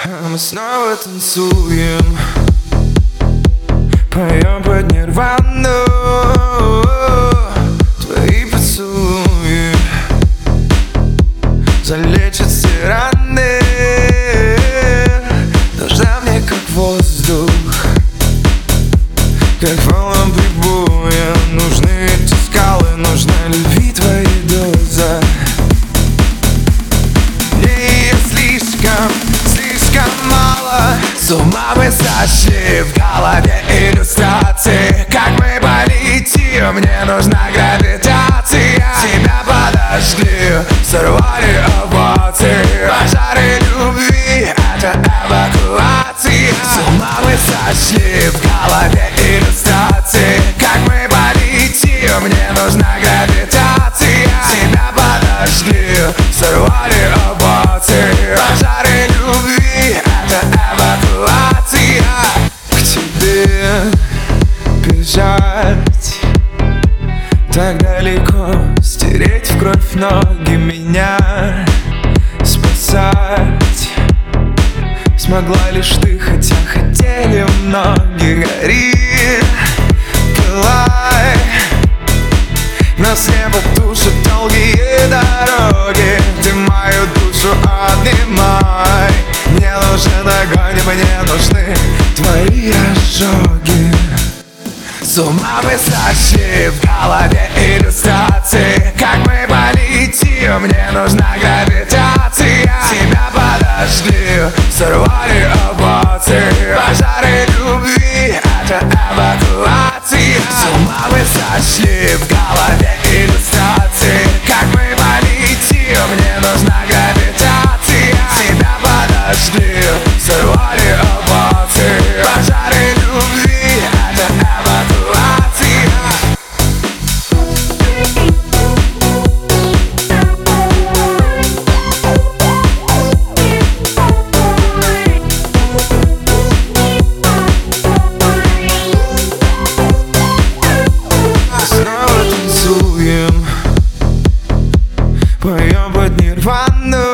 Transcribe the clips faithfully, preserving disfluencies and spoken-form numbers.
Мы снова танцуем, поем под нирвану. Твои поцелуи залечат все раны. Нужна мне как воздух, как волна прибоя. Нужны эти скалы, нужна любви твоя доза. Мне ее слишком, слишком мало. С ума мы сошли, в голове иллюстрации. Как мы полетим, мне нужна гравитация. Тебя подожгли, сорвали овации. Пожары любви, это эвакуация. С ума мы сошли, в голове иллюстрации. Как мы полетим, мне нужна гравитация. Тебя подожгли, сорвали овации. Пожары любви, это эвакуация. К тебе бежать так далеко, стереть в кровь ноги, меня спасать смогла лишь ты, хотя хотели многие. Гори, пылай, нас не потушат долгие дороги. Ты мою душу обнимай. Мне нужен огонь, мне нужны твои ожоги. С ума мы сошли, в голове иллюстрации. Как мы полетим, мне нужна гравитация. Тебя подожгли, сорвали овации. Пожары любви, это эвакуация. С ума мы сошли, в голове иллюстрации. Как мы полетим, мне нужна гравитация. Тебя подожгли, сорвали овации. Пожары любви, это эвакуация. Поем под нирвану.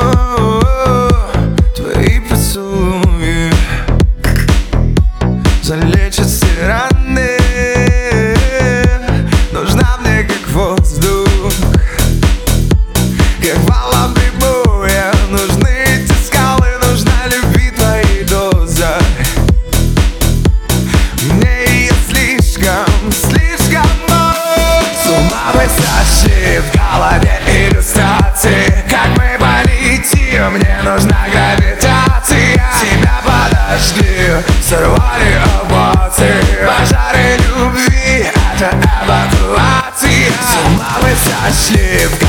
Твои поцелуи залечат все раны. Нужна мне как воздух, как волна прибоя. Нужны эти скалы, нужна любви твоей доза. Мне ее слишком, слишком мало. С ума мы сошли, в голове иллюстрации. Как мы полетим, мне нужна гравитация. Тебя подожгли, сорвали овации. Пожары любви, это эвакуация. С ума мы сошли, в